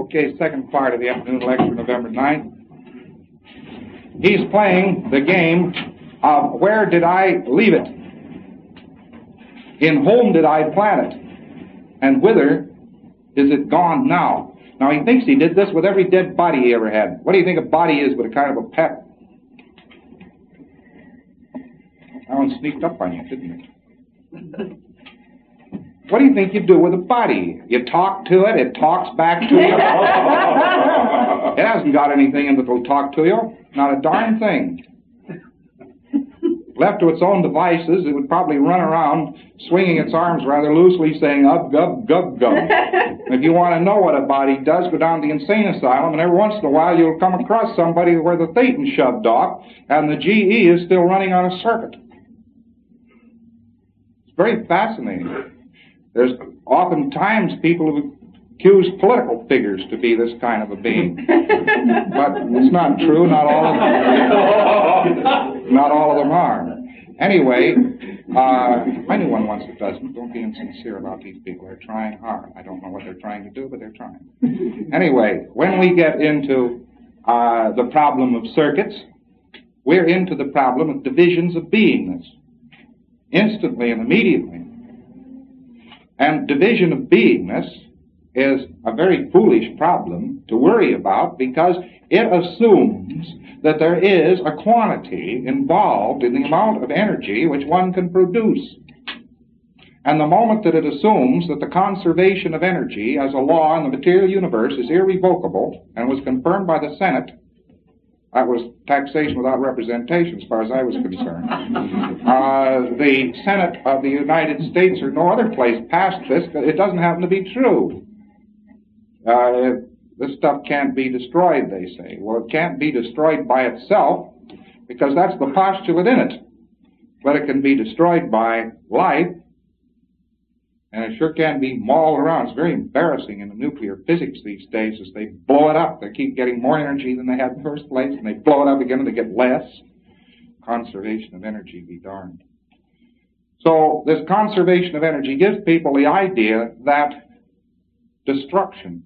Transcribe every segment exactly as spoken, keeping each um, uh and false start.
Okay, second part of the afternoon lecture, November ninth. He's playing the game of where did I leave it? In whom did I plant it? And whither is it gone now? Now, he thinks he did this with every dead body he ever had. What do you think a body is but a kind of a pet? That one sneaked up on you, didn't it? What do you think you do with a body? You talk to it, it talks back to you. It hasn't got anything in it that'll talk to you. Not a darn thing. Left to its own devices, it would probably run around swinging its arms rather loosely saying, up, gub, gub, gub. If you want to know what a body does, go down to the insane asylum, and every once in a while you'll come across somebody where the Thetan shoved off, and the G E is still running on a circuit. It's very fascinating. There's oftentimes people who accuse political figures to be this kind of a being. But it's not true. Not all of them, not all of them are. Anyway, uh, if anyone wants it doesn't, don't be insincere about these people. They're trying hard. I don't know what they're trying to do, but they're trying. Anyway, when we get into uh, the problem of circuits, we're into the problem of divisions of beingness. Instantly and immediately. And division of beingness is a very foolish problem to worry about because it assumes that there is a quantity involved in the amount of energy which one can produce. And the moment that it assumes that the conservation of energy as a law in the material universe is irrevocable and was confirmed by the Senate, that was taxation without representation as far as I was concerned. Uh, the Senate of the United States or no other place passed this. It doesn't happen to be true. Uh, this stuff can't be destroyed, they say. Well, it can't be destroyed by itself because that's the postulate in it. But it can be destroyed by life, and it sure can be mauled around. It's very embarrassing in the nuclear physics these days as they blow it up. They keep getting more energy than they had in the first place, and they blow it up again and they get less. Conservation of energy be darned. So this conservation of energy gives people the idea that destruction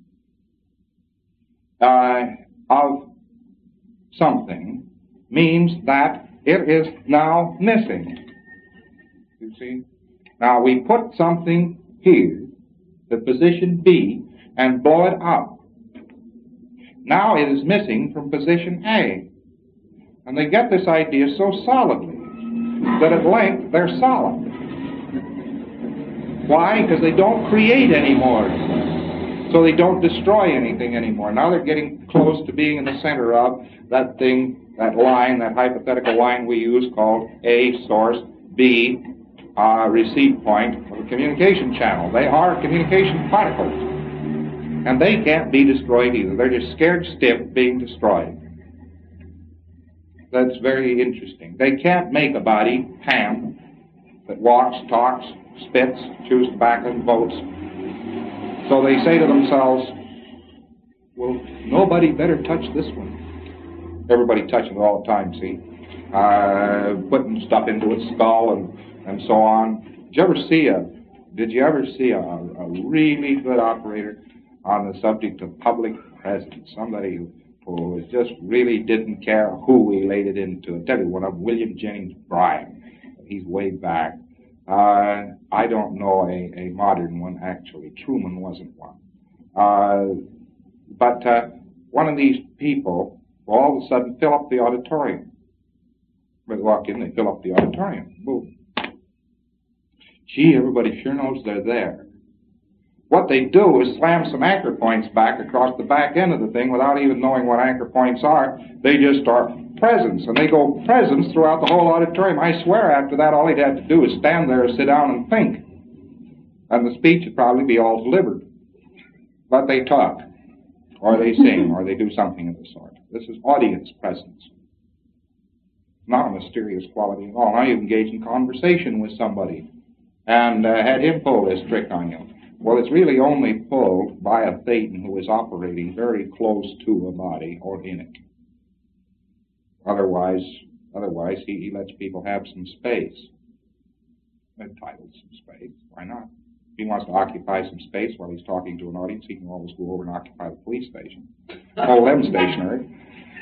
uh, of something means that it is now missing. You see? Now we put something here, the position B, and blow it up. Now it is missing from position A. And they get this idea so solidly that at length they're solid. Why? Because they don't create anymore. So they don't destroy anything anymore. Now they're getting close to being in the center of that thing, that line, that hypothetical line we use called A, source, B, uh, receive point of a communication channel. They are communication particles. And they can't be destroyed either. They're just scared stiff of being destroyed. That's very interesting. They can't make a body, Ham, that walks, talks, spits, chews tobacco, and votes. So they say to themselves, well, nobody better touch this one. Everybody touches it all the time, see? Uh, putting stuff into its skull and, and so on. Did you ever see a, did you ever see a, a really good operator on the subject of public presence? Somebody who, who just really didn't care who he laid it into. I'll tell you one of William Jennings Bryan. He's way back. Uh, I don't know a, a modern one, actually. Truman wasn't one. Uh, but uh, one of these people will all of a sudden fill up the auditorium. When they walk in, they fill up the auditorium. Boom. Gee, everybody sure knows they're there. What they do is slam some anchor points back across the back end of the thing without even knowing what anchor points are. They just start presence, and they go presence throughout the whole auditorium. I swear after that all he'd have to do is stand there or sit down and think. And the speech would probably be all delivered. But they talk, or they sing, or they do something of the sort. This is audience presence. Not a mysterious quality at all. Now you engage in conversation with somebody and uh, had him pull this trick on you. Well, it's really only pulled by a Thetan who is operating very close to a body or in it. Otherwise, otherwise he, he lets people have some space. Entitled some space. Why not? he wants to occupy some space while he's talking to an audience, he can always go over and occupy the police station. Hold them stationary.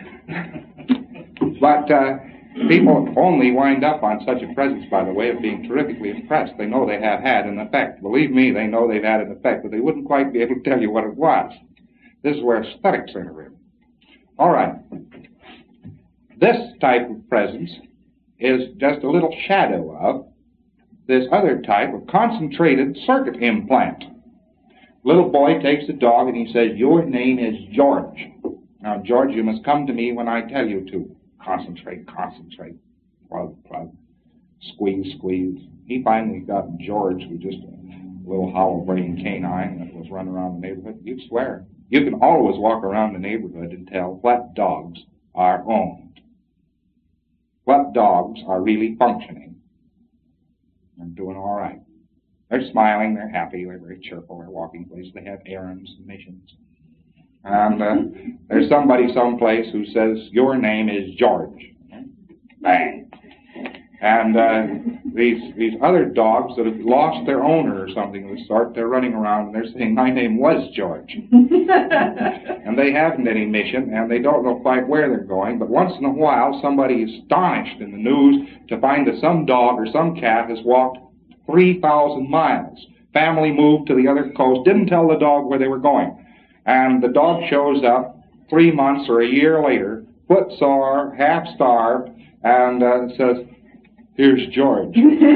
But uh, people only wind up on such a presence, by the way, of being terrifically impressed. They know they have had an effect. Believe me, they know they've had an effect, but they wouldn't quite be able to tell you what it was. This is where aesthetics enter in. All right. This type of presence is just a little shadow of this other type of concentrated circuit implant. Little boy takes a dog and he says, "Your name is George. Now, George, you must come to me when I tell you to. Concentrate, concentrate. Plug, plug. Squeeze, squeeze." He finally got George, who was just a little hollow-brained canine that was running around the neighborhood. You'd swear. You can always walk around the neighborhood and tell what dogs are owned. What dogs are really functioning. They're doing all right. They're smiling, they're happy, they're very cheerful, they're walking places, they have errands and missions. And uh, there's somebody someplace who says, "Your name is George." Bang. And uh, these these other dogs that have lost their owner or something of the sort, they're running around and they're saying, "My name was George." And they haven't any mission and they don't know quite where they're going, but once in a while somebody is astonished in the news to find that some dog or some cat has walked three thousand miles. Family moved to the other coast, didn't tell the dog where they were going. And the dog shows up three months or a year later, footsore, half-starved, and uh, says, "Here's George."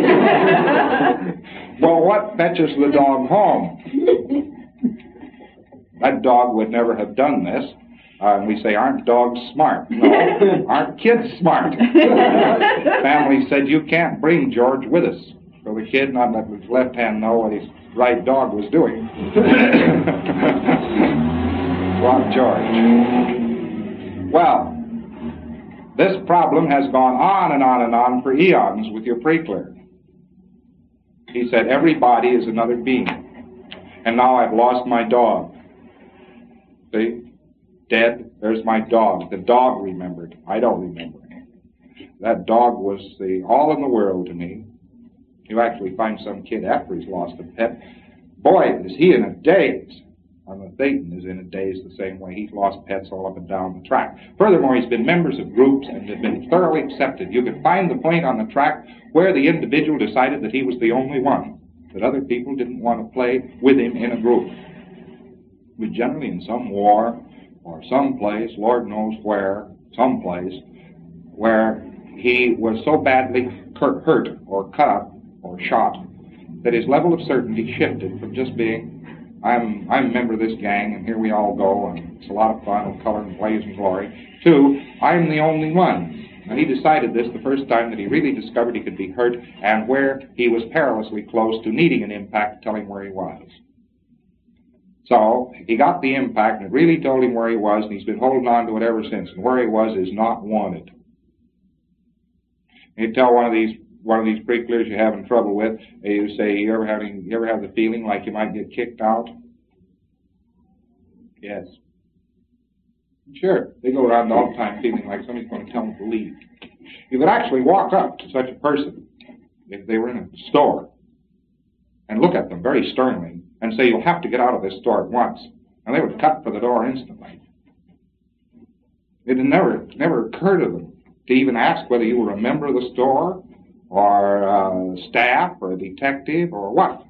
Well, what fetches the dog home? That dog would never have done this. Uh, and we say, "Aren't dogs smart?" No. "Aren't kids smart?" Family said, "You can't bring George with us." So the kid, not let his left hand know what his right dog was doing. Brought George. Well, this problem has gone on and on and on for eons with your pre-clear. He said, "Everybody is another being. And now I've lost my dog." See? Dead, there's my dog. The dog remembered. I don't remember him. That dog was the all in the world to me. You actually find some kid after he's lost a pet. Boy, is he in a daze. And the Thetan is in a daze the same way. He's lost pets all up and down the track. Furthermore, he's been members of groups and have been thoroughly accepted. You could find the point on the track where the individual decided that he was the only one, that other people didn't want to play with him in a group. But generally in some war or some place, Lord knows where, some place, where he was so badly hurt or cut up or shot that his level of certainty shifted from just being, I'm I'm a member of this gang, and here we all go, and it's a lot of fun and color and blaze and glory, to, I'm the only one. And he decided this the first time that he really discovered he could be hurt, and where he was perilously close to needing an impact to tell him where he was. So, he got the impact, and it really told him where he was, and he's been holding on to it ever since, and where he was is not wanted. You tell one of these one of these pre-clears you're having trouble with, you say, you ever, having, you ever have the feeling like you might get kicked out? Yes. Sure. They go around all the time feeling like somebody's going to tell them to leave. You could actually walk up to such a person, if they were in a store, and look at them very sternly, and say, "You'll have to get out of this store at once." And they would cut for the door instantly. It had never, never occurred to them to even ask whether you were a member of the store, or uh, staff, or a detective, or what.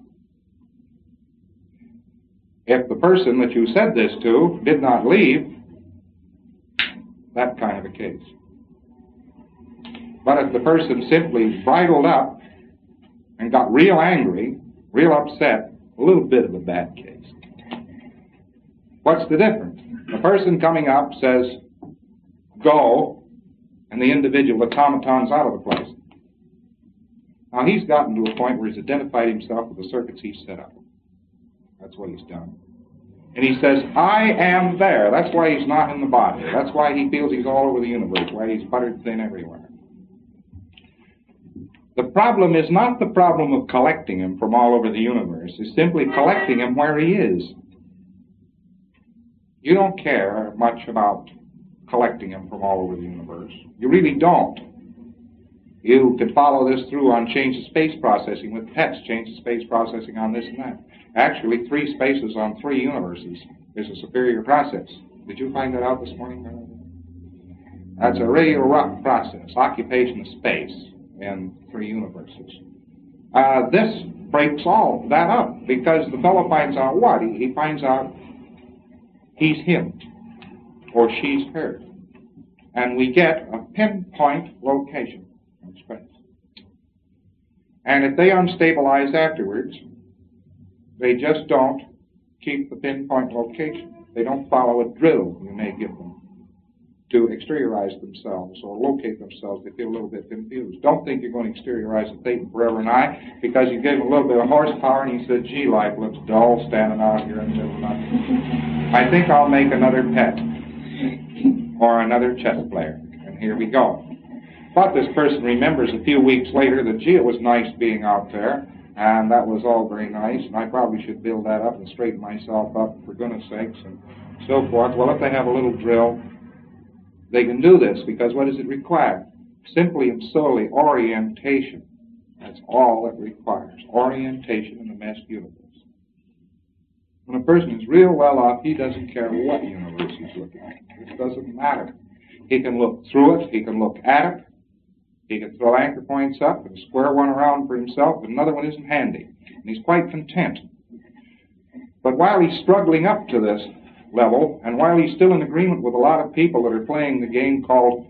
If the person that you said this to did not leave, that kind of a case. But if the person simply bridled up and got real angry, real upset, a little bit of a bad case. What's the difference? The person coming up says, "Go," and the individual automaton's out of the place. Now, he's gotten to a point where he's identified himself with the circuits he's set up. That's what he's done. And he says, "I am there." That's why he's not in the body. That's why he feels he's all over the universe, why he's buttered thin everywhere. The problem is not the problem of collecting him from all over the universe. It's simply collecting him where he is. You don't care much about collecting him from all over the universe. You really don't. You could follow this through on change-of-space processing with pets, change-of-space processing on this and that. Actually, three spaces on three universes is a superior process. Did you find that out this morning? That's a real rough process, occupation of space in three universes. Uh, this breaks all that up because the fellow finds out what? He, he finds out he's him or she's her. And we get a pinpoint location in space. And if they unstabilize afterwards, they just don't keep the pinpoint location. They don't follow a drill you may give them to exteriorize themselves or locate themselves. They feel a little bit confused. Don't think you're going to exteriorize a Thetan forever and I because you give him a little bit of horsepower and he said, gee, life looks dull standing out here in the middle of nothing. I think I'll make another pet or another chess player. And here we go. But this person remembers a few weeks later that, gee, it was nice being out there, and that was all very nice, and I probably should build that up and straighten myself up for goodness sakes, and so forth. Well, if they have a little drill, they can do this, because what does it require? Simply and solely orientation. That's all it requires, orientation in the mesh universe. When a person is real well off, he doesn't care what universe he's looking at. It doesn't matter. He can look through it, he can look at it, he can throw anchor points up and square one around for himself, but another one isn't handy. And he's quite content. But while he's struggling up to this level, and while he's still in agreement with a lot of people that are playing the game called,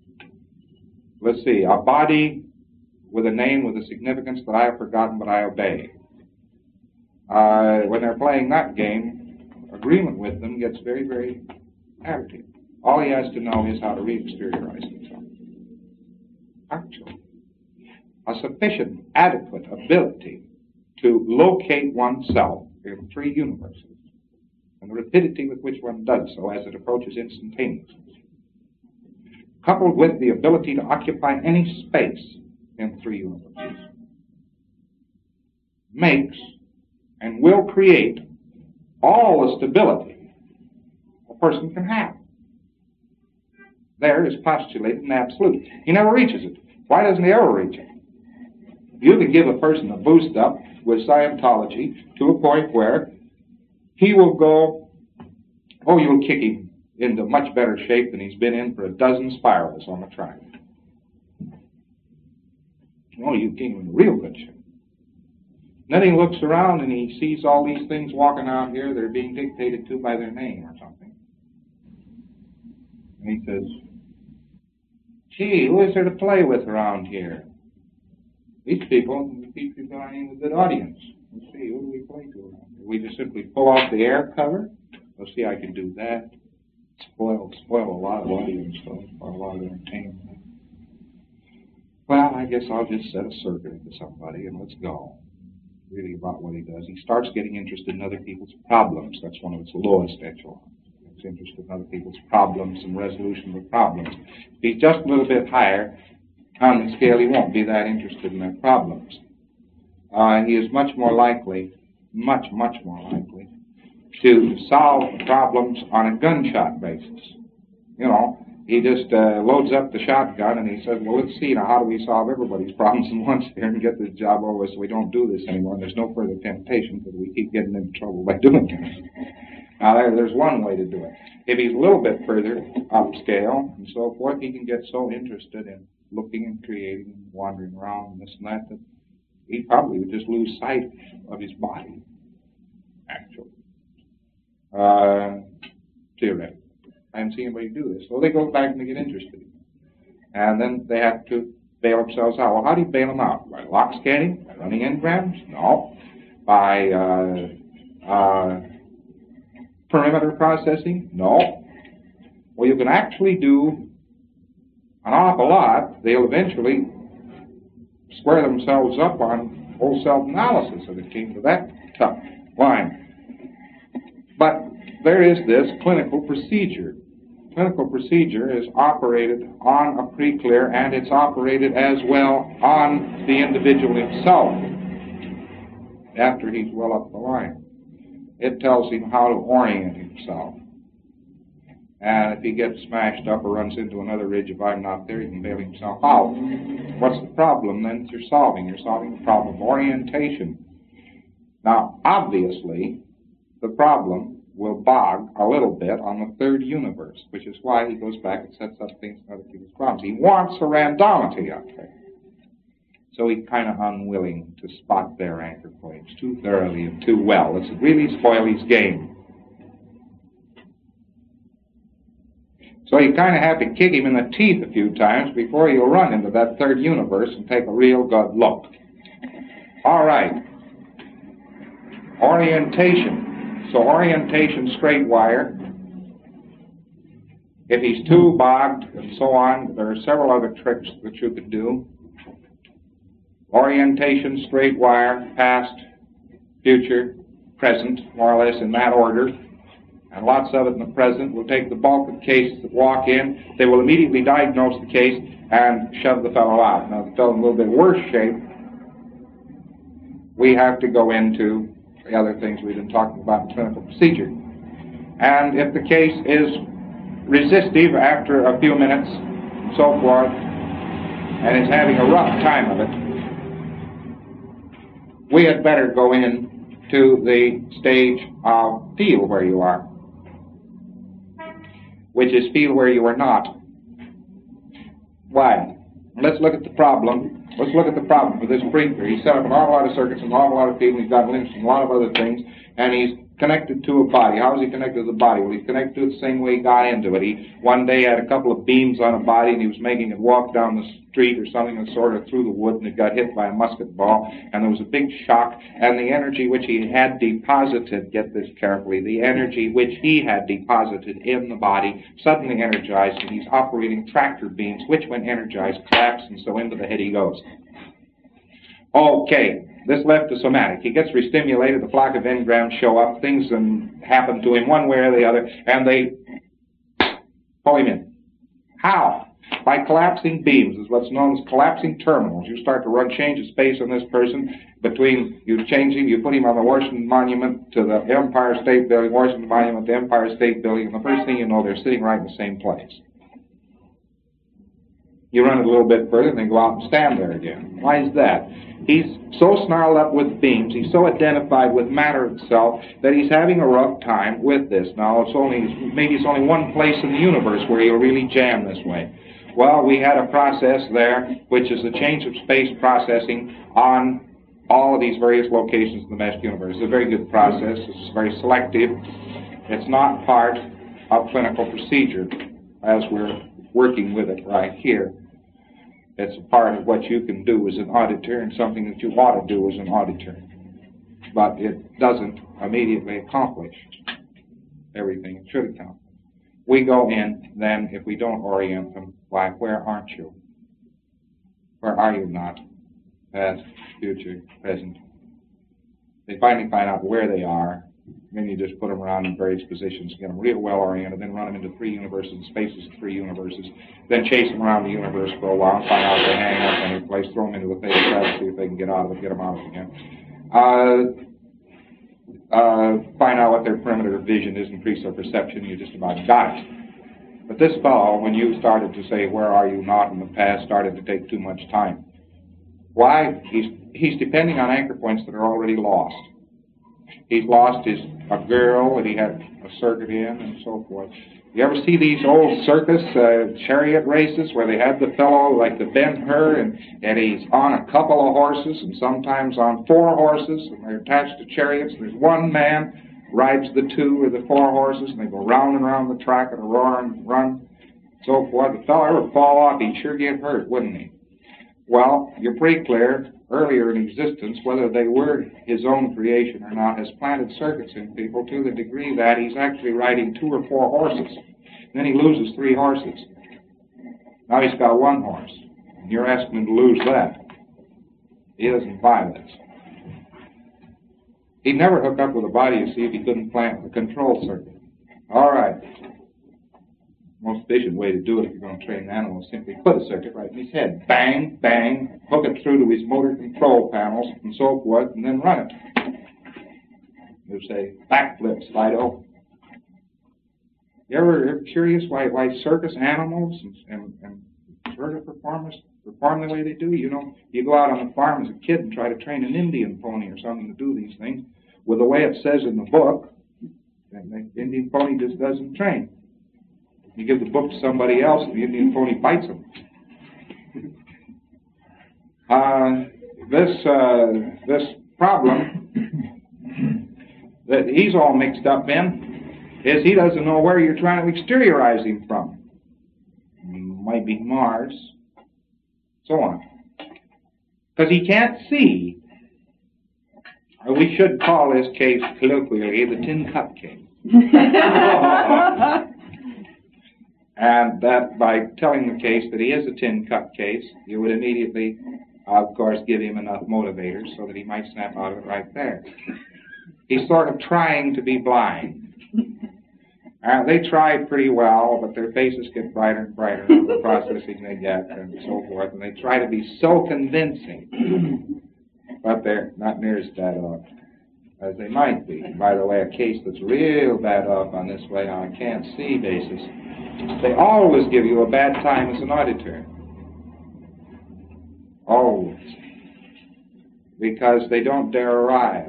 let's see, a body with a name with a significance that I have forgotten but I obey. Uh, when they're playing that game, agreement with them gets very, very additive. All he has to know is how to re-exteriorize himself. Actually, a sufficient, adequate ability to locate oneself in three universes, and the rapidity with which one does so as it approaches instantaneously, coupled with the ability to occupy any space in three universes, makes and will create all the stability a person can have. There is postulated an absolute. He never reaches it. Why doesn't he ever reach it? You can give a person a boost up with Scientology to a point where he will go, oh, you'll kick him into much better shape than he's been in for a dozen spirals on the track. Oh, you kick him in real good shape. Then he looks around and he sees all these things walking out here that are being dictated to by their name or something. And he says, gee, who is there to play with around here? These people, these people aren't even a good audience. Let's see, who do we play to around here? We just simply pull off the air cover. Let's see, I can do that. Spoil, spoil a lot of audience, though, or a lot of entertainment. Well, I guess I'll just set a circuit into somebody and let's go. Really about what he does. He starts getting interested in other people's problems. That's one of its lowest echelons. He's interested in other people's problems and resolution of problems. If he's just a little bit higher on the scale, he won't be that interested in their problems. Uh, he is much more likely, much, much more likely, to solve problems on a gunshot basis. You know, he just uh, loads up the shotgun and he says, well, let's see, now how do we solve everybody's problems at once here and get this job over with so we don't do this anymore and there's no further temptation because we keep getting into trouble by doing it. Now, there, there's one way to do it. If he's a little bit further upscale and so forth, he can get so interested in looking and creating and wandering around and this and that that he probably would just lose sight of his body, actually. Uh, theoretically. I haven't seen anybody do this. So they go back and they get interested. And then they have to bail themselves out. Well, how do you bail them out? By lock scanning? By running engrams? No. By uh, uh, perimeter processing? No. Well, you can actually do an awful lot. They'll eventually square themselves up on whole self-analysis if it came to that tough line. But there is this clinical procedure. Clinical procedure is operated on a pre-clear, and it's operated as well on the individual himself after he's well up the line. It tells him how to orient himself. And if he gets smashed up or runs into another ridge, if I'm not there, he can bail himself out. What's the problem then that you're solving? You're solving the problem of orientation. Now, obviously, the problem will bog a little bit on the third universe, which is why he goes back and sets up things in other people's problems. He wants a randomity up there. So he's kind of unwilling to spot their anchor points too thoroughly and too well. It's really spoil his game. So you kind of have to kick him in the teeth a few times before he'll run into that third universe and take a real good look. All right. Orientation. So orientation, straight wire. If he's too bogged and so on, there are several other tricks that you could do. Orientation, straight wire, past, future, present, more or less in that order. And lots of it in the present. We'll take the bulk of cases that walk in. They will immediately diagnose the case and shove the fellow out. Now, the fellow's in a little bit worse shape. We have to go into the other things we've been talking about in clinical procedure. And if the case is resistive after a few minutes, and so forth, and is having a rough time of it, we had better go in to the stage of feel where you are, which is feel where you are not. Why? Let's look at the problem. Let's look at the problem for this Brinker. He's set up an awful lot of circuits and an awful lot of people. He's got links and a lot of other things, and he's connected to a body. How is he connected to the body? Well, he's connected to it the same way he got into it. He one day had a couple of beams on a body, and he was making it walk down the street or something, and sort of through the wood, and it got hit by a musket ball, and there was a big shock, and the energy which he had deposited, get this carefully, the energy which he had deposited in the body suddenly energized, and he's operating tractor beams, which when energized collapse, and so into the head he goes. Okay. This left the somatic. He gets restimulated, the flock of engrams show up, things um, happen to him one way or the other, and they pull him in. How? By collapsing beams, is what's known as collapsing terminals. You start to run change of space on this person between, you change him, you put him on the Washington Monument to the Empire State Building, Washington Monument to Empire State Building, and the first thing you know, they're sitting right in the same place. You run it a little bit further, and they go out and stand there again. Why is that? He's so snarled up with beams, he's so identified with matter itself, that he's having a rough time with this. Now, it's only maybe it's only one place in the universe where he'll really jam this way. Well, we had a process there, which is the change of space processing on all of these various locations in the mesh universe. It's a very good process. It's very selective. It's not part of clinical procedure as we're working with it right here. It's a part of what you can do as an auditor and something that you ought to do as an auditor. But it doesn't immediately accomplish everything it should accomplish. We go in, then, if we don't orient them, why, where aren't you? Where are you not? Past, future, present. They finally find out where they are. Then you just put them around in various positions, get them real well oriented, then run them into three universes, spaces of three universes, then chase them around the universe for a while, find out if they hang up any place, throw them into the theta trap, see if they can get out of it, get them out of it again. Uh, uh, find out what their perimeter of vision is, increase their perception, you just about got it. But this fellow, when you started to say, where are you not in the past, started to take too much time. Why? He's, he's depending on anchor points that are already lost. He's lost his a girl that he had a circuit in and so forth. You ever see these old circus uh, chariot races where they had the fellow like the Ben-Hur and, and he's on a couple of horses and sometimes on four horses and they're attached to chariots. There's one man rides the two or the four horses and they go round and round the track and a roar and run, so forth. The fellow ever fall off, he'd sure get hurt, wouldn't he? Well, you're pretty clear. Earlier in existence, whether they were his own creation or not, has planted circuits in people to the degree that he's actually riding two or four horses. And then he loses three horses. Now he's got one horse. And you're asking him to lose that. He doesn't buy this. He'd never hook up with a body to see if he couldn't plant the control circuit. All right. Most efficient way to do it if you're going to train an animal is simply put a circuit right in his head. Bang, bang, hook it through to his motor control panels and so forth, and then run it. You say, backflip, Slido. You ever, ever curious why why circus animals and, and, and circus performers perform the way they do? You know, you go out on the farm as a kid and try to train an Indian pony or something to do these things. With the way it says in the book, the Indian pony just doesn't train. You give the book to somebody else, and the Indian pony bites them. uh, this uh, this problem that he's all mixed up in is he doesn't know where you're trying to exteriorize him from. Might be Mars, so on. Because he can't see. Or we should call this case colloquially the tin cup case. And that by telling the case that he is a tin cup case, you would immediately, of course, give him enough motivators so that he might snap out of it right there. He's sort of trying to be blind. Uh, they tried pretty well, but their faces get brighter and brighter with the processing they get and so forth, and they try to be so convincing, but they're not near as bad off as they might be. By the way, a case that's real bad off on this way on a can't-see basis, they always give you a bad time as an auditor. Always. Because they don't dare arrive.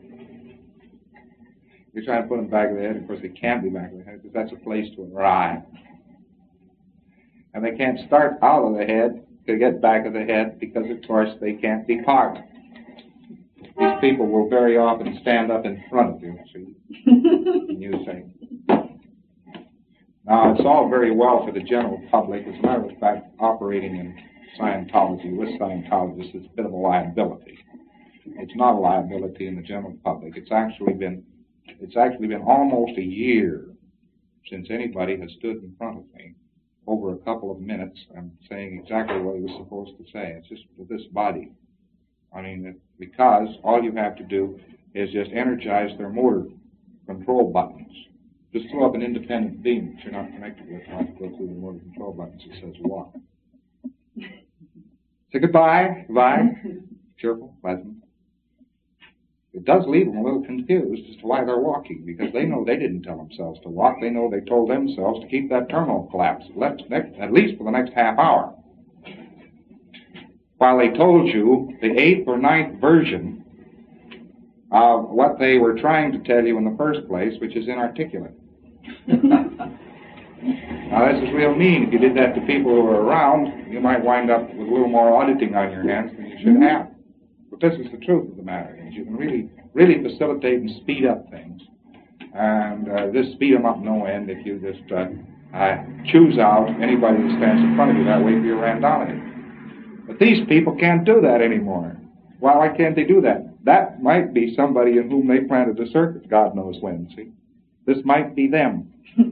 You're trying to put them back of the head. Of course, they can't be back of the head because that's a place to arrive. And they can't start out of the head to get back of the head because, of course, they can't depart. These people will very often stand up in front of you, see, and you say. Now, it's all very well for the general public. As a matter of fact, operating in Scientology with Scientologists is a bit of a liability. It's not a liability in the general public. It's actually been It's actually been almost a year since anybody has stood in front of me over a couple of minutes and saying exactly what he was supposed to say. It's just with this body. I mean, it, because all you have to do is just energize their motor control buttons. Just throw up an independent beam that you're not connected with. You have to go through the motor control buttons. It says walk. Say goodbye. Goodbye. Cheerful, pleasant. It does leave them a little confused as to why they're walking, because they know they didn't tell themselves to walk. They know they told themselves to keep that terminal collapsed, at least for the next half hour. While they told you the eighth or ninth version of what they were trying to tell you in the first place, which is inarticulate. Now, this is real mean. If you did that to people who were around, you might wind up with a little more auditing on your hands than you should have. But this is the truth of the matter. Is you can really, really facilitate and speed up things, and uh, just speed them up no end if you just uh, uh, choose out anybody that stands in front of you that way for your randomity. But these people can't do that anymore. Well, why can't they do that? That might be somebody in whom they planted a circuit, God knows when. See, this might be them.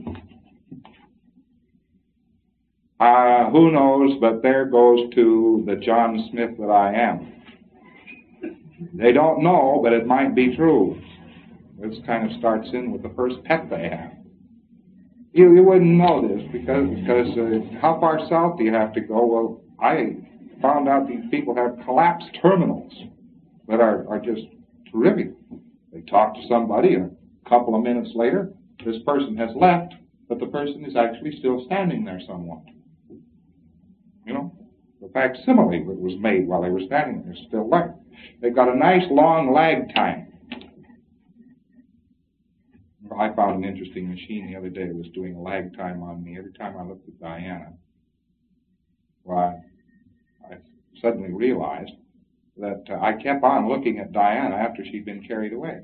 uh, who knows? But there goes to the John Smith that I am. They don't know, but it might be true. This kind of starts in with the first pet they have. You you wouldn't know this because because uh, how far south do you have to go? Well, I found out these people have collapsed terminals that are, are just terrific. They talk to somebody, and a couple of minutes later, this person has left, but the person is actually still standing there somewhat. You know? The facsimile that was made while they were standing there is still there. They've got a nice long lag time. I found an interesting machine the other day that was doing a lag time on me. Every time I looked at Diana, why, I suddenly realized that uh, I kept on looking at Diana after she'd been carried away.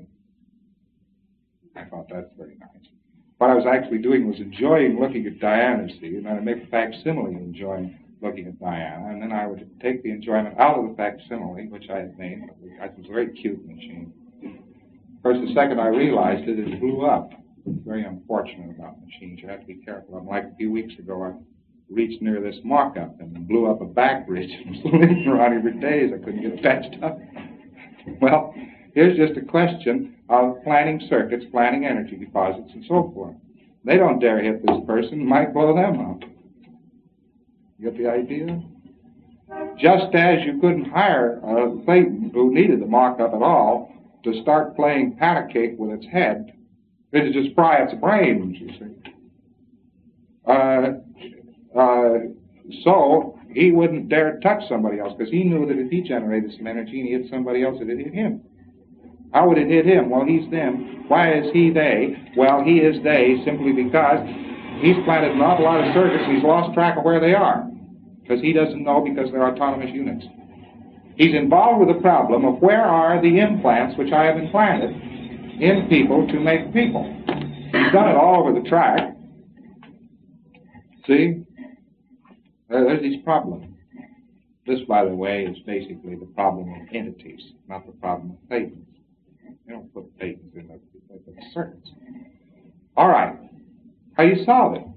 I thought that's very nice. What I was actually doing was enjoying looking at Diana, see, and I'd make a facsimile enjoying looking at Diana, and then I would take the enjoyment out of the facsimile, which I had made. It was a very cute machine. Of course, the second I realized it, it blew up. It's very unfortunate about machines. You have to be careful. I'm like a few weeks ago, I reached near this mock-up and blew up a back bridge and was living around here for days. I couldn't get patched up. Well, here's just a question of planning circuits, planning energy deposits, and so forth. They don't dare hit this person. It might blow them up. You get the idea? Just as you couldn't hire a Satan who needed the mock-up at all to start playing pat-a-cake with its head, it'd just fry its brains, you see. Uh, so he wouldn't dare touch somebody else because he knew that if he generated some energy and he hit somebody else, it would hit him. How would it hit him? Well, he's them. Why is he they? Well, he is they simply because he's planted an awful lot of circuits and he's lost track of where they are because he doesn't know because they're autonomous units. He's involved with the problem of where are the implants which I have implanted in people to make people. He's done it all over the track. See? There's this problem. This, by the way, is basically the problem of entities, not the problem of Thetans. You don't put Thetans in the, the circuits. All right. How you solve it?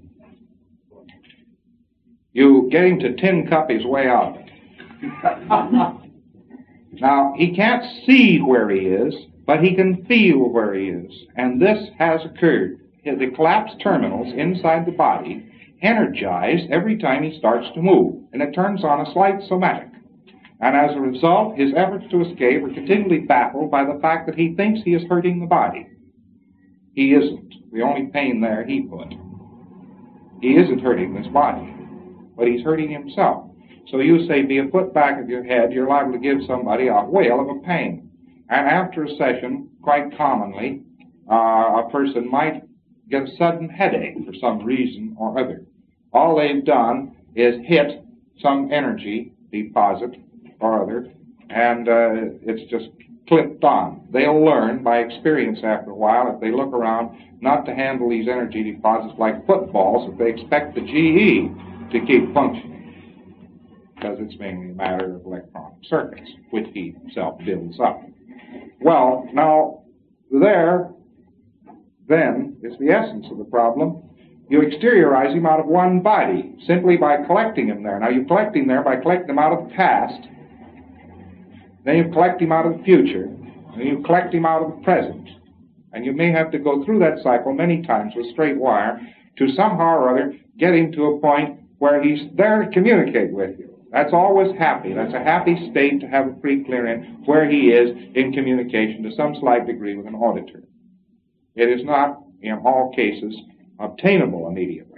You get him to tin cup his way out of it. Now, he can't see where he is, but he can feel where he is. And this has occurred. The collapsed terminals inside the body energize every time he starts to move, and it turns on a slight somatic. And as a result, his efforts to escape are continually baffled by the fact that he thinks he is hurting the body. He isn't. The only pain there he put. He isn't hurting this body, but he's hurting himself. So you say, be a foot back of your head, you're liable to give somebody a whale of a pain. And after a session, quite commonly, uh, a person might get a sudden headache for some reason or other. All they've done is hit some energy deposit or other, and uh, it's just clipped on. They'll learn by experience after a while, if they look around, not to handle these energy deposits like footballs if they expect the G E to keep functioning. Because it's mainly a matter of electronic circuits, which he himself builds up. Well, now, there, then, is the essence of the problem. You exteriorize him out of one body, simply by collecting him there. Now, you collect him there by collecting him out of the past, then you collect him out of the future, and you collect him out of the present. And you may have to go through that cycle many times with straight wire to somehow or other get him to a point where he's there to communicate with you. That's always happy. That's a happy state to have a pre-clear-in where he is in communication to some slight degree with an auditor. It is not, in all cases, obtainable immediately.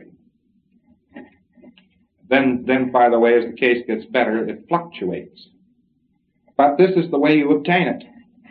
Then, then, by the way, as the case gets better, it fluctuates. But this is the way you obtain it.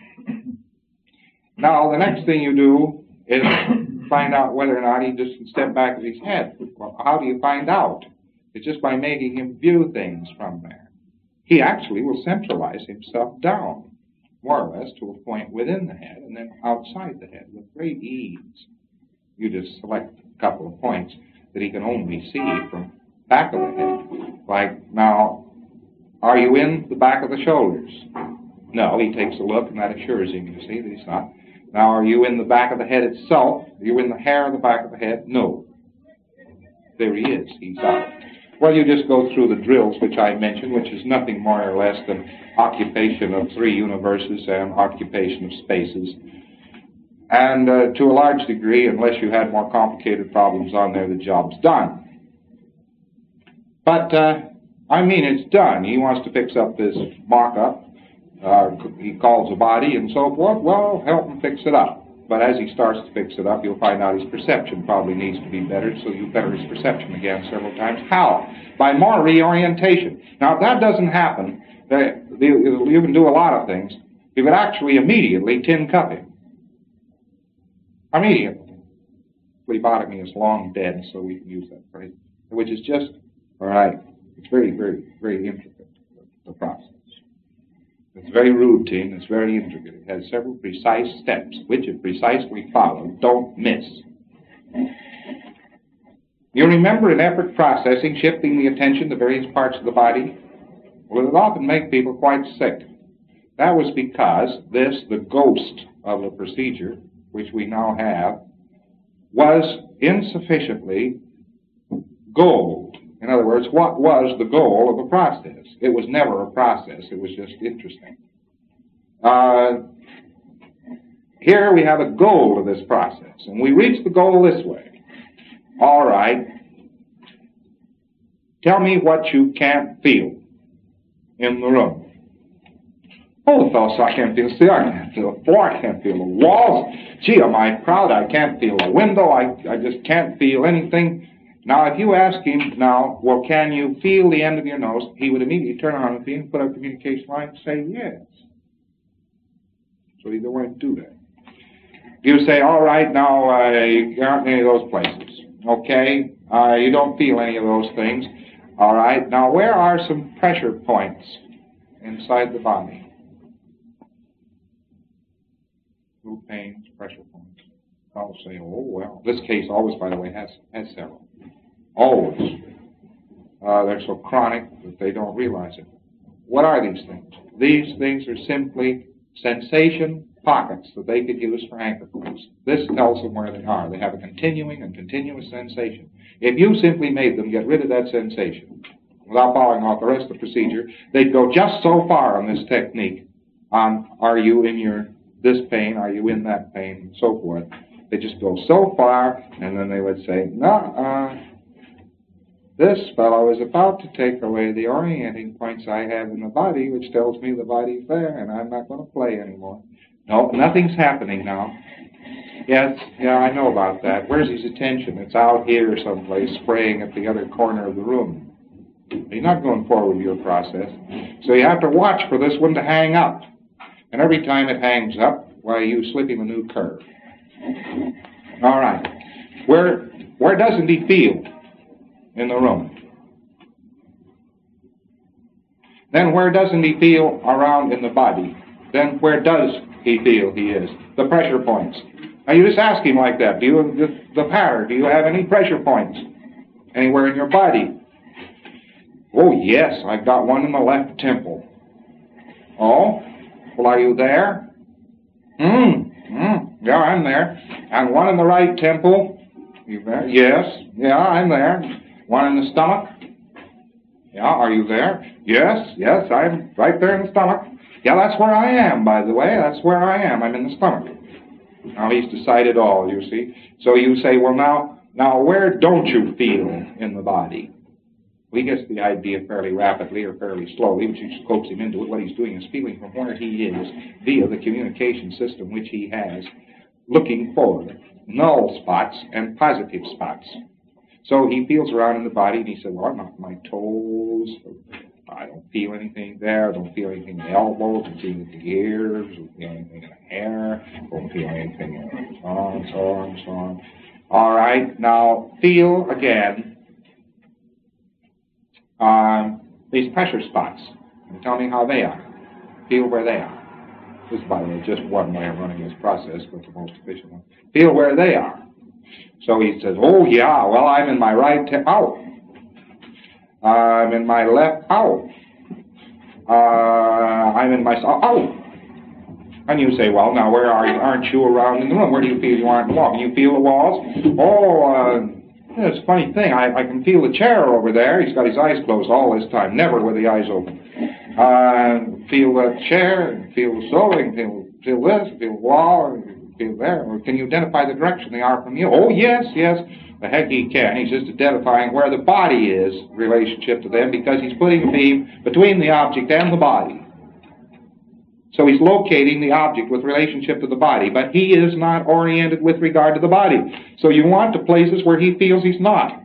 Now, the next thing you do is find out whether or not he just stepped back of his head. Well, how do you find out? It's just by making him view things from there. He actually will centralize himself down, more or less, to a point within the head and then outside the head with great ease. You just select a couple of points that he can only see from back of the head. Like, now, are you in the back of the shoulders? No, he takes a look and that assures him, you see, that he's not. Now, are you in the back of the head itself? Are you in the hair of the back of the head? No. There he is. He's out. Well, you just go through the drills which I mentioned, which is nothing more or less than occupation of three universes and occupation of spaces. And uh, to a large degree, unless you had more complicated problems on there, the job's done. But, uh, I mean, it's done. He wants to fix up this mock-up. Uh, he calls a body and so forth. Well, help him fix it up. But as he starts to fix it up, you'll find out his perception probably needs to be better, so you better his perception again several times. How? By more reorientation. Now, if that doesn't happen, you can do a lot of things. You could actually immediately tin cup him. Immediately. Phlebotomy is long dead, so we can use that phrase. Which is just, all right, it's very, very, very intricate, the process. It's very routine, it's very intricate. It has several precise steps, which if precisely followed, don't miss. You remember in effort processing, shifting the attention to various parts of the body? Well, it would often make people quite sick. That was because this, the ghost of the procedure, which we now have, was insufficiently gold. In other words, what was the goal of the process? It was never a process. It was just interesting. Uh, here we have a goal of this process, and we reach the goal this way. All right. Tell me what you can't feel in the room. Oh, fellows, I can't feel steel. I can't feel the floor. I can't feel the walls. Gee, am I proud? I can't feel a window. I, I just can't feel anything. Now, if you ask him now, well, can you feel the end of your nose? He would immediately turn around with you and put up a communication line and say yes. So he's going to do that. You say, all right, now uh, you aren't in any of those places. Okay, uh, you don't feel any of those things. All right, now where are some pressure points inside the body? Little pains, pressure points. I'll say, oh, well, this case always, by the way, has, has several. Always. Uh, they're so chronic that they don't realize it. What are these things? These things are simply sensation pockets that they could use for anchor points. This tells them where they are. They have a continuing and continuous sensation. If you simply made them get rid of that sensation without following out the rest of the procedure, they'd go just so far on this technique on are you in your this pain, are you in that pain, and so forth. They just go so far, and then they would say, no, uh, this fellow is about to take away the orienting points I have in the body, which tells me the body's there, and I'm not going to play anymore. No, nothing's happening now. Yes, yeah, I know about that. Where's his attention? It's out here someplace, spraying at the other corner of the room. He's not going forward with your process. So you have to watch for this one to hang up. And every time it hangs up, why, you slip him a new curve. All right. Where, where doesn't he feel in the room? Then where doesn't he feel around in the body? Then where does he feel he is? The pressure points. Now you just ask him like that. Do you, the, the pattern, do you have any pressure points anywhere in your body? Oh, yes, I've got one in the left temple. Oh, well, are you there? Hmm, hmm, yeah, I'm there. And one in the right temple? You there? Yes, yeah, I'm there. One in the stomach? Yeah, are you there? Yes, yes, I'm right there in the stomach. Yeah, that's where I am, by the way. That's where I am. I'm in the stomach. Now, he's decided all, you see. So you say, well, now, now, where don't you feel in the body? Well, he gets the idea fairly rapidly or fairly slowly, but you just coax him into it. What he's doing is feeling from where he is via the communication system which he has, looking for null spots and positive spots. So he feels around in the body, and he says, well, I'm not my toes. I don't feel anything there. I don't feel anything in the elbows. I don't feel anything in the ears. I don't feel anything in the hair. I don't feel anything in so on, so on, so on. All right, now feel again um, these pressure spots. And tell me how they are. Feel where they are. This is, by the way, just one way of running this process, but the most efficient one. Feel where they are. So he says, oh, yeah, well, I'm in my right te- out. I'm in my left out. Uh, I'm in my out. And you say, well, now where are you? Aren't you around in the room? Where do you feel you aren't walking? You feel the walls? Oh, uh, it's a funny thing. I, I can feel the chair over there. He's got his eyes closed all this time, never with the eyes open. Uh, feel the chair, feel the sofa, feel, feel this, feel the wall, feel there. Or can you identify the direction they are from you? Oh, yes, yes. The heck he can. He's just identifying where the body is in relationship to them because he's putting the beam between the object and the body. So he's locating the object with relationship to the body, but he is not oriented with regard to the body. So you want to places where he feels he's not.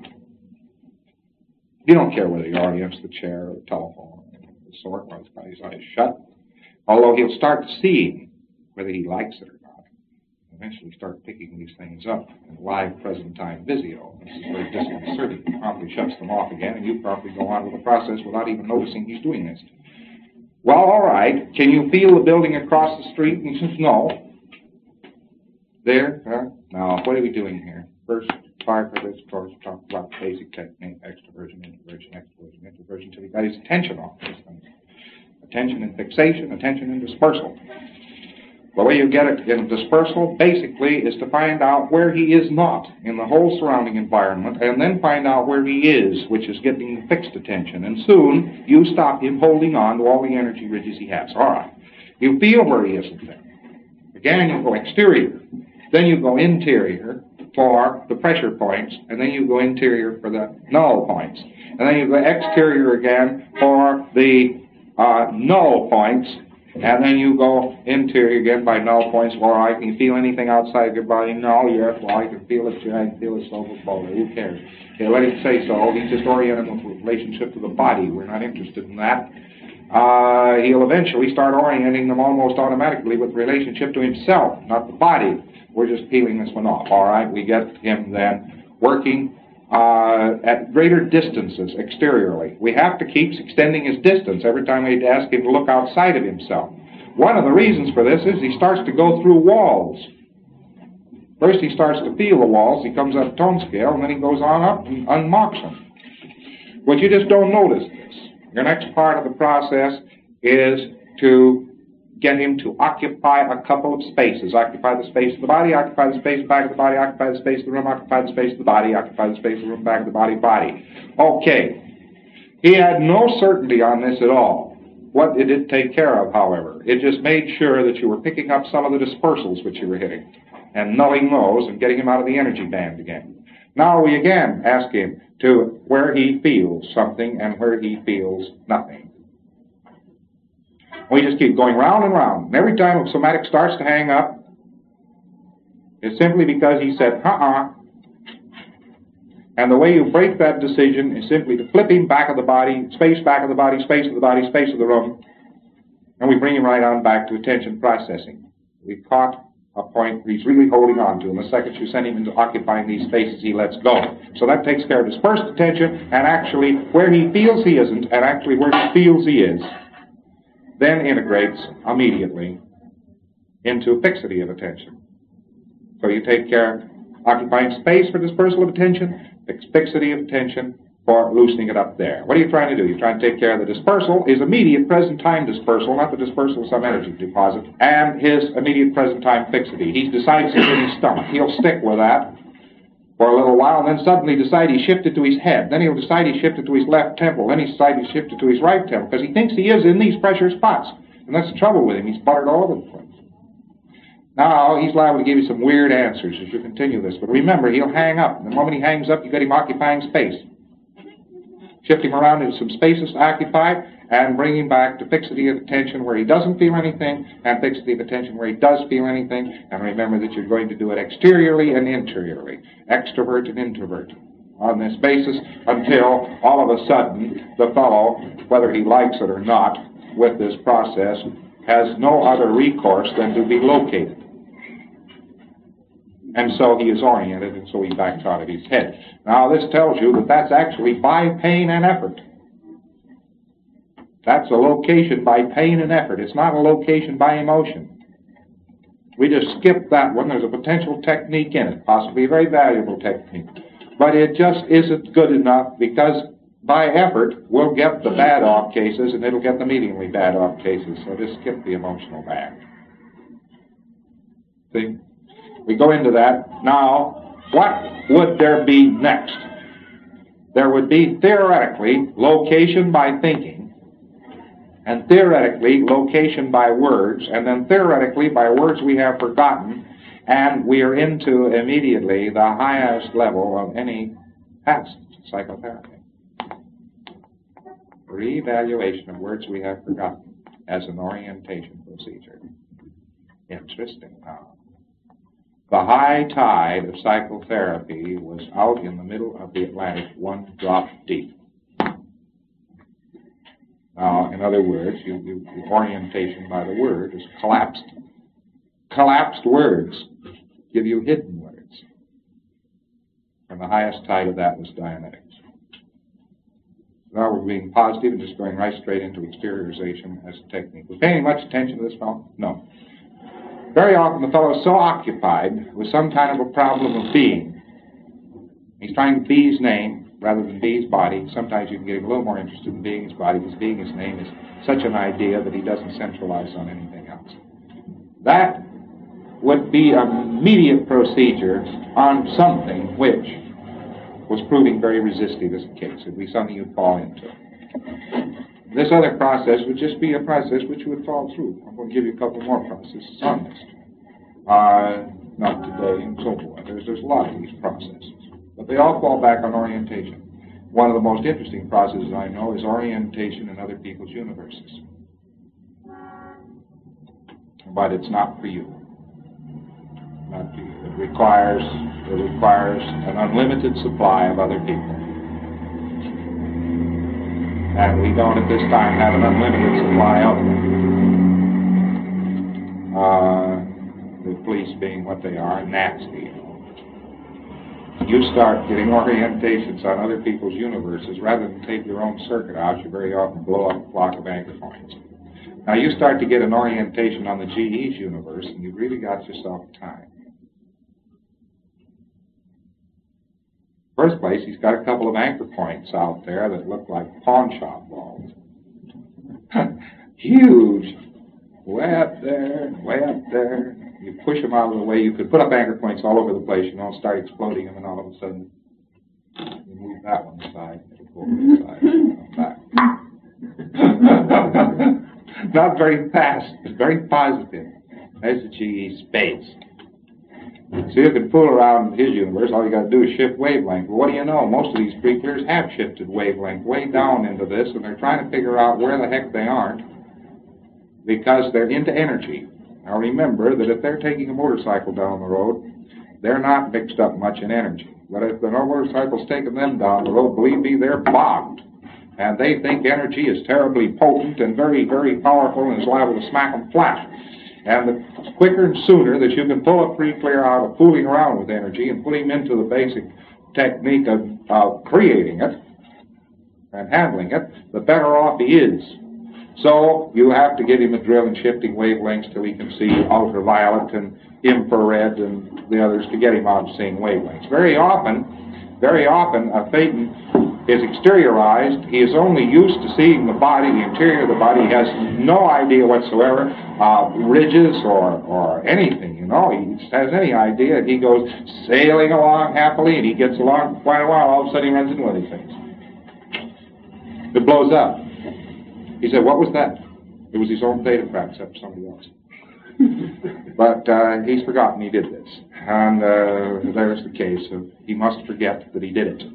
You don't care whether you're against the chair or the telephone or the sort, while he's got his eyes shut. Although he'll start seeing whether he likes it or not. Eventually start picking these things up in live present time Visio. This is very disconcerting. He promptly shuts them off again, and you promptly go on with the process without even noticing he's doing this. Well, all right. Can you feel the building across the street? And he says, no. There. Huh? Now, what are we doing here? First part of this course, we talked about basic technique, extroversion, introversion, extroversion, introversion, until he got his attention off these things. Attention and fixation, attention and dispersal. The way you get it in dispersal, basically, is to find out where he is not in the whole surrounding environment, and then find out where he is, which is getting fixed attention. And soon, you stop him holding on to all the energy ridges he has. All right. You feel where he isn't there. Again, you go exterior. Then you go interior for the pressure points, and then you go interior for the null points. And then you go exterior again for the uh, null points, And then you go interior again by null points. Well, I can you feel anything outside your body? No, yes. Well, I can feel it. I can feel it so boulder. Who cares? Okay, let him say so. He's just oriented with relationship to the body. We're not interested in that. Uh, he'll eventually start orienting them almost automatically with relationship to himself, not the body. We're just peeling this one off. All right, we get him then working uh, at greater distances exteriorly. We have to keep extending his distance every time we ask him to look outside of himself. One of the reasons for this is he starts to go through walls. First he starts to feel the walls, he comes up tone scale, and then he goes on up and unmocks them. But you just don't notice this. Your next part of the process is to get him to occupy a couple of spaces. Occupy the space of the body, occupy the space back of the body, occupy the space of the room, occupy the space of the body, occupy the space of the room, back of the body, body. Okay. He had no certainty on this at all. What did it take care of, however? It just made sure that you were picking up some of the dispersals which you were hitting and nulling those and getting him out of the energy band again. Now we again ask him to where he feels something and where he feels nothing. We just keep going round and round. And every time a somatic starts to hang up, it's simply because he said, uh-uh. And the way you break that decision is simply to flip him back of the body, space back of the body, space of the body, space of the room, and we bring him right on back to attention processing. We've caught a point where he's really holding on to, and the second you send him into occupying these spaces, he lets go. So that takes care of dispersed attention, and actually where he feels he isn't, and actually where he feels he is, then integrates immediately into fixity of attention. So you take care of occupying space for dispersal of attention, fixity of attention for loosening it up there. What are you trying to do? You're trying to take care of the dispersal, his immediate present time dispersal, not the dispersal of some energy deposit, and his immediate present time fixity. He decides it's in his stomach. He'll stick with that for a little while, and then suddenly decide he shifted to his head. Then he'll decide he shifted to his left temple. Then he decide he shifted to his right temple, because he thinks he is in these pressure spots. And that's the trouble with him. He's buttered all over the place. Now, he's liable to give you some weird answers as you continue this. But remember, he'll hang up. And the moment he hangs up, you get him occupying space. Shift him around into some spaces to occupy, and bring him back to fixity of attention where he doesn't feel anything, and fixity of attention where he does feel anything. And remember that you're going to do it exteriorly and interiorly, extrovert and introvert, on this basis until all of a sudden the fellow, whether he likes it or not, with this process, has no other recourse than to be located. And so he is oriented, and so he backs out of his head. Now this tells you that that's actually by pain and effort. That's a location by pain and effort. It's not a location by emotion. We just skip that one. There's a potential technique in it, possibly a very valuable technique. But it just isn't good enough, because by effort, we'll get the bad off cases, and it'll get the mediumly bad off cases. So just skip the emotional bad. See? We go into that. Now, what would there be next? There would be, theoretically, location by thinking, and theoretically, location by words, and then theoretically, by words we have forgotten, and we are into, immediately, the highest level of any past psychotherapy. Reevaluation of words we have forgotten as an orientation procedure. Interesting now. The high tide of psychotherapy was out in the middle of the Atlantic, one drop deep. Now, in other words, you, you, the orientation by the word is collapsed. Collapsed words give you hidden words. And the highest tide of that was Dianetics. Now we're being positive and just going right straight into exteriorization as a technique. We're paying much attention to this fellow? No. Very often the fellow is so occupied with some kind of a problem of being. He's trying to be his name rather than be his body. Sometimes you can get him a little more interested in being his body, because being his name is such an idea that he doesn't centralize on anything else. That would be an immediate procedure on something which was proving very resistive as a case. It would be something you'd fall into. This other process would just be a process which you would fall through. I'm going to give you a couple more processes on this. Uh, not today and so forth. There's, there's a lot of these processes. But they all fall back on orientation. One of the most interesting processes I know is orientation in other people's universes. but it's not for you. Not for you. It requires, it requires an unlimited supply of other people. And we don't at this time have an unlimited supply of them. Uh, the police being what they are, nasty. You start getting orientations on other people's universes, rather than take your own circuit out, you very often blow up a flock of anchor points. Now you start to get an orientation on the G E's universe, and you've really got yourself time. First place, he's got a couple of anchor points out there that look like pawn shop balls. Huge. Way up there, way up there. You push them out of the way. You could put up anchor points all over the place. You don't start exploding them, and all of a sudden, you move that one aside. It'll go over the side. Back. Not very fast, but very positive. There's the G E space. So you can fool around his universe. All you got to do is shift wavelength. Well, what do you know? Most of these pre-clears have shifted wavelength way down into this, and they're trying to figure out where the heck they aren't, because they're into energy. Now remember that if they're taking a motorcycle down the road, they're not mixed up much in energy. But if the motorcycle's taking them down the road, believe me, they're bogged. And they think energy is terribly potent and very, very powerful and is liable to smack them flat. And the quicker and sooner that you can pull a pre-clear out of fooling around with energy and put him into the basic technique of, of creating it and handling it, the better off he is. So you have to get him a drill in shifting wavelengths till he can see ultraviolet and infrared and the others to get him out of seeing wavelengths. Very often, very often a Phaeton is exteriorized. He is only used to seeing the body, the interior of the body. He has no idea whatsoever of ridges or, or anything, you know. He has any idea. He goes sailing along happily, and he gets along for quite a while. All of a sudden he runs into one of these things. It blows up. He said, what was that? It was his own theta crack, except for somebody else. But uh, he's forgotten he did this. And uh, there's the case of he must forget that he did it.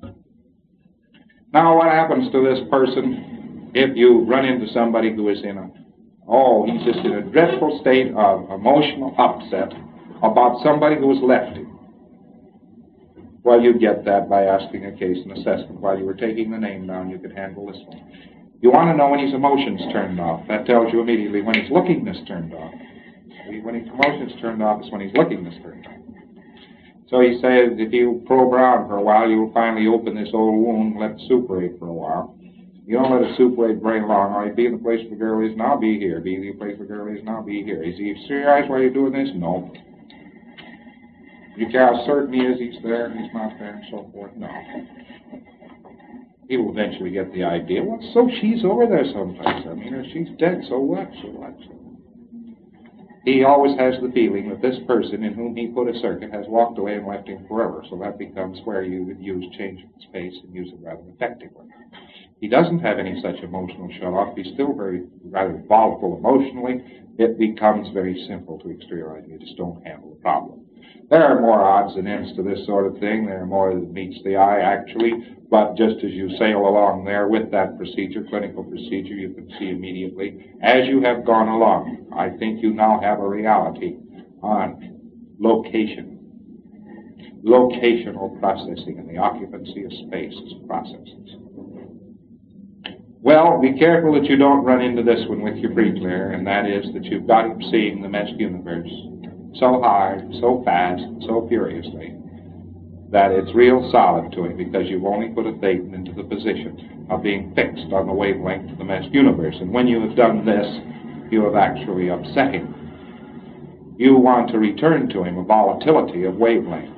Now, what happens to this person if you run into somebody who is in a, oh, he's just in a dreadful state of emotional upset about somebody who has left him? Well, you get that by asking a case and assessment. While you were taking the name down, you could handle this one. You want to know when his emotions turned off. That tells you immediately when his lookingness turned off. When his emotions turned off is when his lookingness turned off. So he says if you probe around for a while, you'll finally open this old wound and let it suppurate for a while. You don't let it suppurate very long. Or you be in the place where the girl is, and I'll be here. Be in the place where the girl is, and I'll be here. Is he serious while you're doing this? No. You care how certain he is he's there and he's not there and so forth? No. He will eventually get the idea. Well, so she's over there someplace. I mean, or she's dead. So what? So what? So he always has the feeling that this person in whom he put a circuit has walked away and left him forever. So that becomes where you would use change of space and use it rather effectively. He doesn't have any such emotional shut-off. He's still very rather volatile emotionally. It becomes very simple to exteriorize. You just don't handle the problem. There are more odds than ends to this sort of thing. There are more that meets the eye, actually. But just as you sail along there with that procedure, clinical procedure, you can see immediately, as you have gone along, I think you now have a reality on location. Locational processing and the occupancy of space as processes. Well, be careful that you don't run into this one with your pre-clear, and that is that you've got him seeing the meshed universe so hard, so fast, so furiously, that it's real solid to him because you've only put a Phaeton into the position of being fixed on the wavelength of the meshed universe. And when you have done this, you have actually upset him. You want to return to him a volatility of wavelength.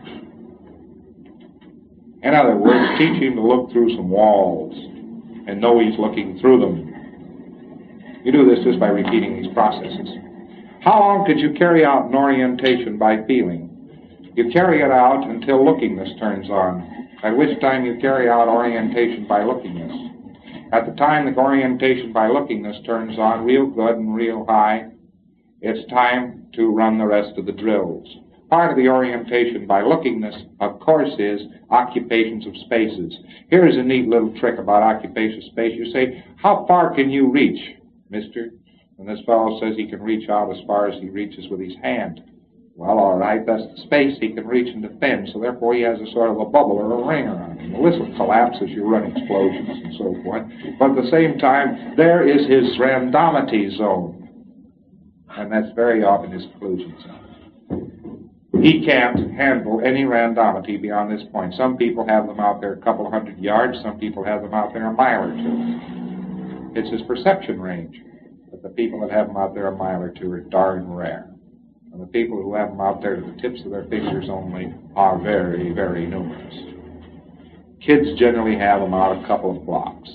In other words, teach him to look through some walls and know he's looking through them. You do this just by repeating these processes. How long could you carry out an orientation by feeling? You carry it out until lookingness turns on, at which time you carry out orientation by lookingness. At the time the orientation by lookingness turns on real good and real high, it's time to run the rest of the drills. Part of the orientation by lookingness, of course, is occupations of spaces. Here is a neat little trick about occupation of space. You say, how far can you reach, mister? And this fellow says he can reach out as far as he reaches with his hand. Well, all right, that's the space he can reach and defend, so therefore he has a sort of a bubble or a ring around him. Well, this will collapse as you run explosions and so forth. But at the same time, there is his randomity zone. And that's very often his collusion zone. He can't handle any randomity beyond this point. Some people have them out there a couple hundred yards, some people have them out there a mile or two. It's his perception range. But the people that have them out there a mile or two are darn rare. And the people who have them out there to the tips of their fingers only are very, very numerous. Kids generally have them out a couple of blocks.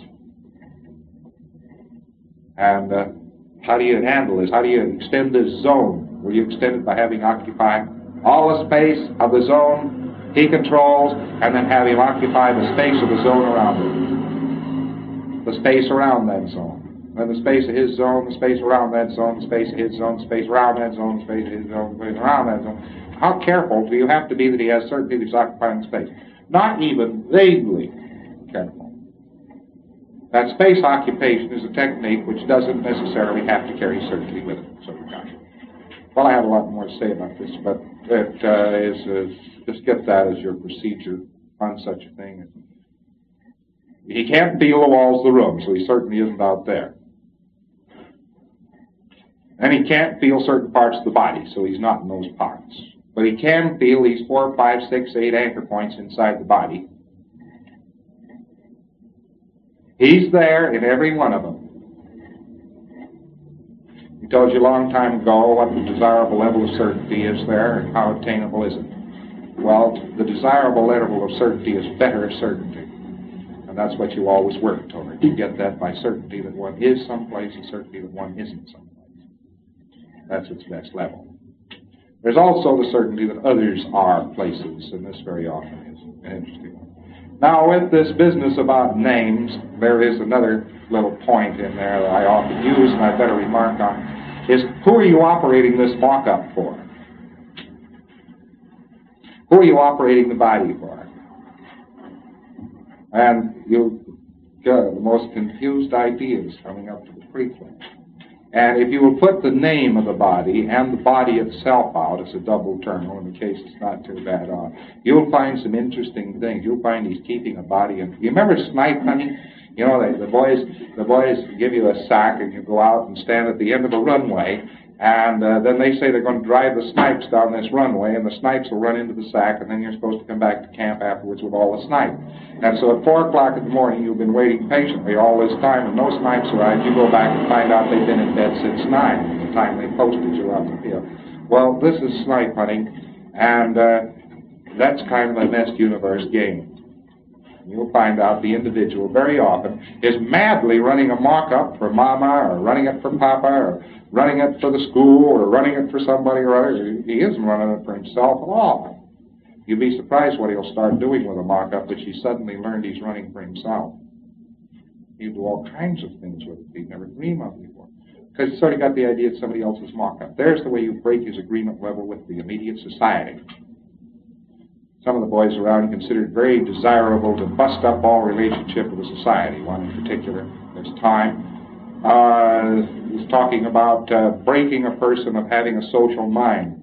And uh, how do you handle this? How do you extend this zone? Will you extend it by having occupy all the space of the zone he controls, and then have him occupy the space of the zone around it? The space around that zone. Then the space of his zone, the space around that zone, the space of his zone, the space around that zone, the space of his zone, the space around that zone. How careful do you have to be that he has certainty that he's occupying space? Not even vaguely careful. That space occupation is a technique which doesn't necessarily have to carry certainty with it. So well, I have a lot more to say about this, but it uh, is uh, just get that as your procedure on such a thing. He can't feel the walls of the room, so he certainly isn't out there. And he can't feel certain parts of the body, so he's not in those parts. But he can feel these four, five, six, eight anchor points inside the body. He's there in every one of them. He told you a long time ago what the desirable level of certainty is there and how attainable is it. Well, the desirable level of certainty is better certainty. And that's what you always work toward. You get that by certainty that one is someplace and certainty that one isn't someplace. That's its best level. There's also the certainty that others are places, and this very often is an interesting one. Now, with this business about names, there is another little point in there that I often use and I better remark on, is who are you operating this mock-up for? Who are you operating the body for? And you get the most confused ideas coming up to the pre-clip. And if you will put the name of the body and the body itself out as a double terminal, in the case it's not too bad on, you'll find some interesting things. You'll find he's keeping a body. And you remember snipe hunting? You know, they, the boys the boys give you a sack and you go out and stand at the end of a runway, and uh, then they say they're going to drive the snipes down this runway, and the snipes will run into the sack, and then you're supposed to come back to camp afterwards with all the snipe. And so at four o'clock in the morning, you've been waiting patiently all this time, and no snipes arrived. You go back and find out they've been in bed since nine, the time they posted you out in the field. Well, this is snipe hunting, and uh, that's kind of a nest universe game. You'll find out the individual very often is madly running a mock-up for Mama, or running it for Papa, or running it for the school, or running it for somebody or other. He isn't running it for himself at all. You'd be surprised what he'll start doing with a mock-up, which he suddenly learned he's running for himself. He'll do all kinds of things with it he'd never dreamed of before. Because he's sort of got the idea it's somebody else's mock-up. There's the way you break his agreement level with the immediate society. Some of the boys around consider it very desirable to bust up all relationship with the society. One in particular, this time, uh, was talking about uh, breaking a person of having a social mind.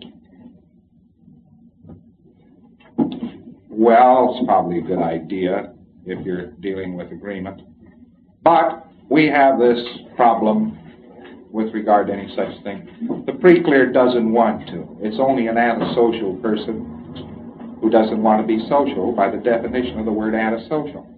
Well, it's probably a good idea if you're dealing with agreement. But we have this problem with regard to any such thing. The pre-clear doesn't want to. It's only an antisocial person who doesn't want to be social by the definition of the word antisocial.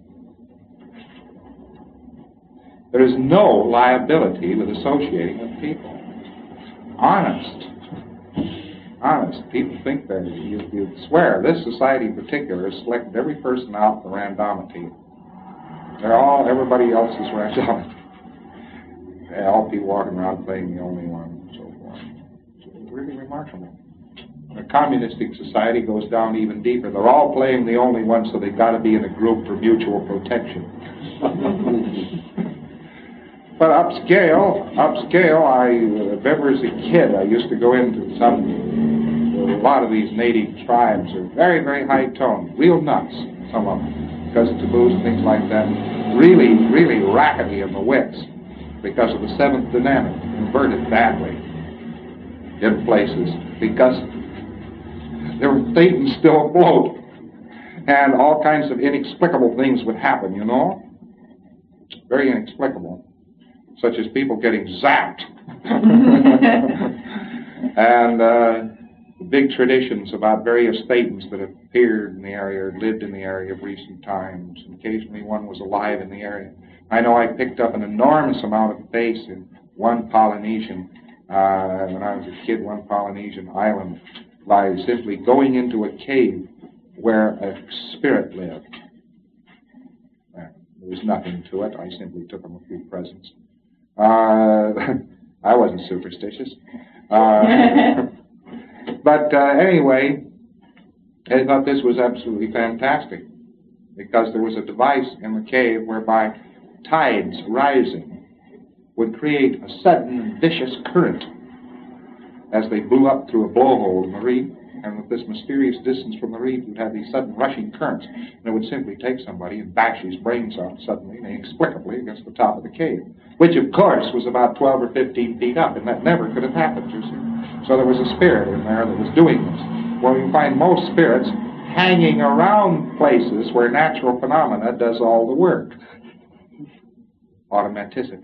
There is no liability with associating with people. Honest. Honest. People think they're, you, you swear, this society in particular has selected every person out for randomity. They're all, everybody else is randomity. They all be walking around playing the only one, and so forth. It's really remarkable. A communistic society goes down even deeper. They're all playing the only one, so they've got to be in a group for mutual protection. But upscale, upscale, I remember as a kid, I used to go into some, a lot of these native tribes are very, very high-toned, real nuts, some of them, because of taboos and things like that, really, really rackety in the wits. because of the seventh dynamic, inverted badly in places, because there were Thetans still afloat, and all kinds of inexplicable things would happen, you know? Very inexplicable, such as people getting zapped. And uh, big traditions about various Thetans that appeared in the area or lived in the area of recent times. Occasionally one was alive in the area. I know I picked up an enormous amount of bass in one Polynesian, uh, when I was a kid, one Polynesian island, by simply going into a cave where a spirit lived. There was nothing to it. I simply took him a few presents. Uh, I wasn't superstitious. Uh, but uh, anyway, I thought this was absolutely fantastic, because there was a device in the cave whereby tides rising would create a sudden and vicious current as they blew up through a blowhole in the reef, and with this mysterious distance from the reef, you'd have these sudden rushing currents, and it would simply take somebody and bash his brains out suddenly and inexplicably against the top of the cave, which of course was about twelve or fifteen feet up, and that never could have happened, you see. So there was a spirit in there that was doing this. Well, you find most spirits hanging around places where natural phenomena does all the work. Automaticity.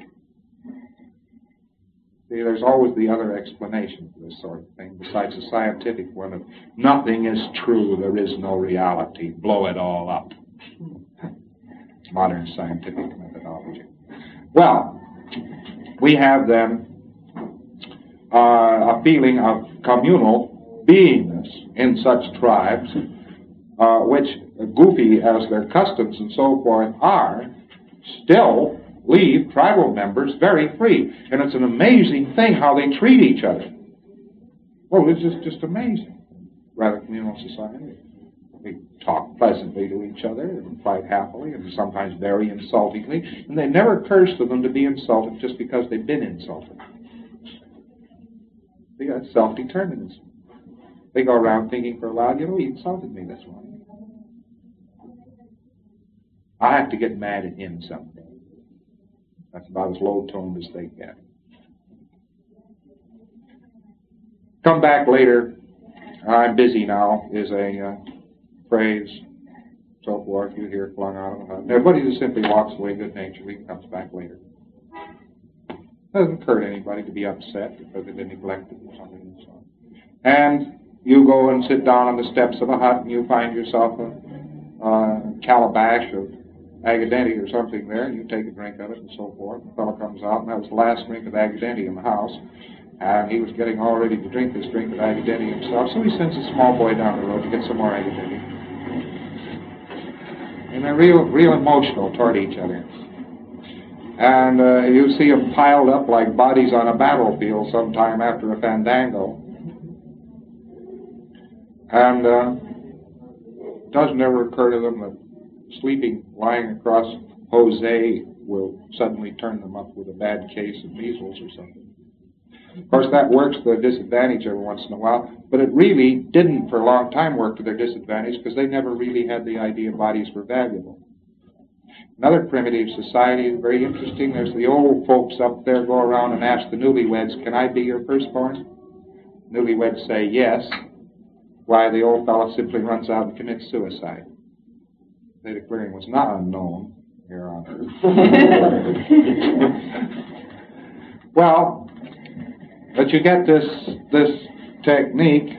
See, there's always the other explanation for this sort of thing, besides the scientific one of nothing is true, there is no reality, blow it all up. Modern scientific methodology. Well, we have then uh, a feeling of communal beingness in such tribes, uh, which, goofy as their customs and so forth are, still leave tribal members very free. And it's an amazing thing how they treat each other. Well, it's just, just amazing. Rather communal society. They talk pleasantly to each other and fight happily and sometimes very insultingly. And it never occurs to them to be insulted just because they've been insulted. See, that's self-determinism. They go around thinking for a while, you know, he insulted me this morning. I have to get mad at him someday. That's about as low-toned as they get. Come back later. I'm busy now is a uh, phrase, so forth, you hear flung out of the hut. Everybody just simply walks away good-naturedly and comes back later. Doesn't hurt anybody to be upset because they've been neglected or something and so on. And you go and sit down on the steps of a hut and you find yourself a uh, calabash of aguardiente or something there, and you take a drink of it and so forth. The fellow comes out, and that was the last drink of aguardiente in the house, and he was getting all ready to drink this drink of aguardiente himself, so he sends a small boy down the road to get some more aguardiente. And they're real, real emotional toward each other. And uh, you see them piled up like bodies on a battlefield sometime after a fandango. And uh, it doesn't ever occur to them that sleeping, lying across Jose will suddenly turn them up with a bad case of measles or something. Of course, that works to their disadvantage every once in a while, but it really didn't for a long time work to their disadvantage because they never really had the idea bodies were valuable. Another primitive society is very interesting. There's the old folks up there go around and ask the newlyweds, can I be your firstborn? Newlyweds say yes. Why, the old fellow simply runs out and commits suicide. Data clearing was not unknown here on Earth. Well, but you get this this technique,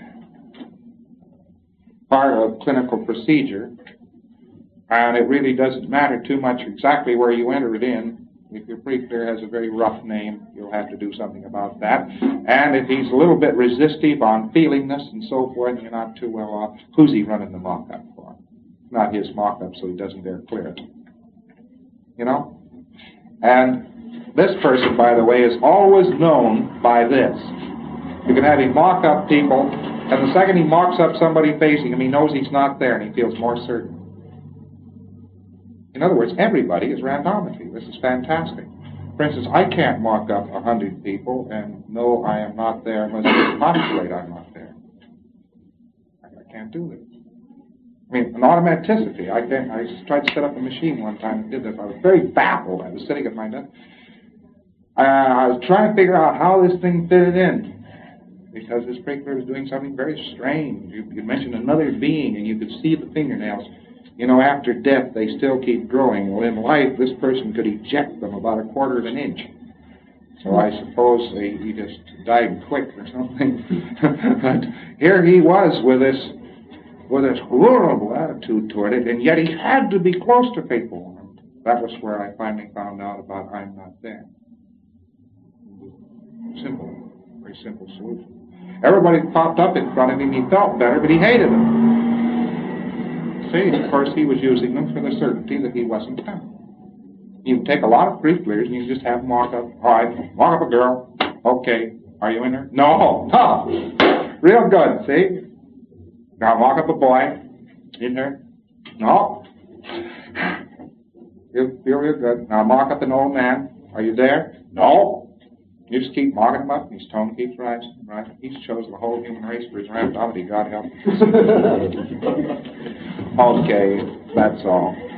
part of clinical procedure, and it really doesn't matter too much exactly where you enter it in. If your pre-clear has a very rough name, you'll have to do something about that. And if he's a little bit resistive on feelingness and so forth, you're not too well off. Who's he running the mock-up for? Not his mock-up, so he doesn't dare clear it. You know? And this person, by the way, is always known by this. You can have him mock up people, and the second he mocks up somebody facing him, he knows he's not there, and he feels more certain. In other words, everybody is randomity. This is fantastic. For instance, I can't mock up a hundred people and know I am not there unless I postulate I'm not there. I can't do this. I mean, an automaticity. I can't. I tried to set up a machine one time and did this. I was very baffled. I was sitting at my desk, Uh, I was trying to figure out how this thing fitted in, because this preacher was doing something very strange. You, you mentioned another being, and you could see the fingernails. You know, after death, they still keep growing. Well, in life, this person could eject them about a quarter of an inch. So I suppose they, he just died quick or something. But here he was with this, with this horrible attitude toward it, and yet he had to be close to people. And that was where I finally found out about I'm not there. Simple, very simple solution. Everybody popped up in front of him. He felt better, but he hated them. See, of course, he was using them for the certainty that he wasn't coming. You can take a lot of proof clears and you can just have them walk up. All right, walk up a girl. Okay, are you in there? No, no. Real good, see? Now walk up a boy. In there? No. You feel real good. Now walk up an old man. Are you there? No. You just keep marking him up, and his tone keeps rising, right? He's chosen the whole human race for his rhapsody, God help him. Okay, that's all.